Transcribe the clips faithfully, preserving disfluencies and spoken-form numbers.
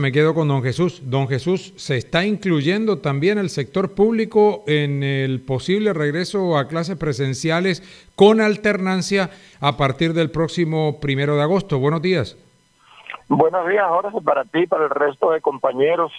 Me quedo con don Jesús. Don Jesús, ¿se está incluyendo también el sector público en el posible regreso a clases presenciales con alternancia a partir del próximo primero de agosto? Buenos días. Buenos días, Jorge, para ti, para el resto de compañeros,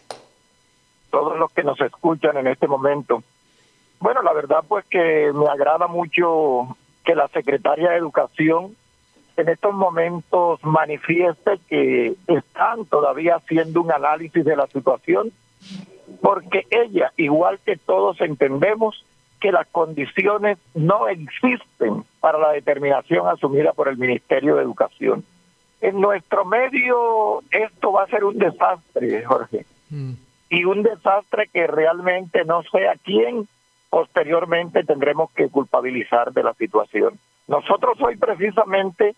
todos los que nos escuchan en este momento. Bueno, la verdad pues que me agrada mucho que la Secretaría de Educación en estos momentos manifieste que están todavía haciendo un análisis de la situación, porque ella, igual que todos, entendemos que las condiciones no existen para la determinación asumida por el Ministerio de Educación. En nuestro medio esto va a ser un desastre, Jorge, mm. y un desastre que realmente no sé a quién posteriormente tendremos que culpabilizar de la situación. Nosotros hoy precisamente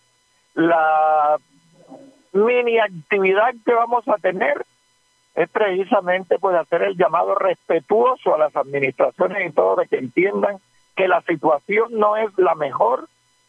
la mini actividad que vamos a tener es precisamente pues hacer el llamado respetuoso a las administraciones y todo de que entiendan que la situación no es la mejor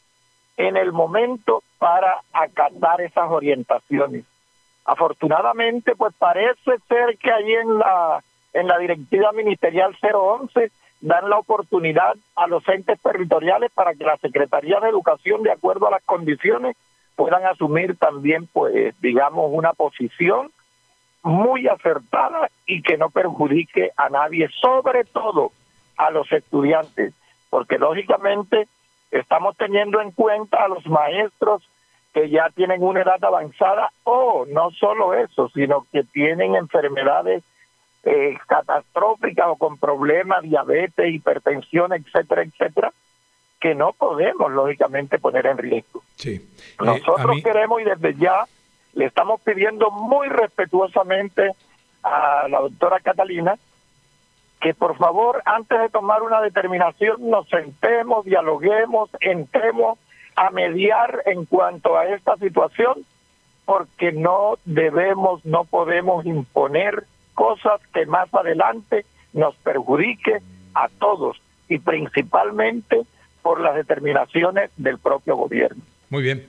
en el momento para acatar esas orientaciones. Afortunadamente pues parece ser que ahí en la en la directiva ministerial cero once dan la oportunidad a los entes territoriales para que la Secretaría de Educación, de acuerdo a las condiciones, puedan asumir también, pues, digamos, una posición muy acertada y que no perjudique a nadie, sobre todo a los estudiantes, porque lógicamente estamos teniendo en cuenta a los maestros que ya tienen una edad avanzada, o no solo eso, sino que tienen enfermedades eh, catastróficas o con problemas, diabetes, hipertensión, etcétera, etcétera, que no podemos, lógicamente, poner en riesgo. Sí. Eh, Nosotros mí... queremos y desde ya le estamos pidiendo muy respetuosamente a la doctora Catalina que por favor, antes de tomar una determinación, nos sentemos, dialoguemos, entremos a mediar en cuanto a esta situación, porque no debemos, no podemos imponer cosas que más adelante nos perjudique a todos y principalmente por las determinaciones del propio gobierno. Muy bien.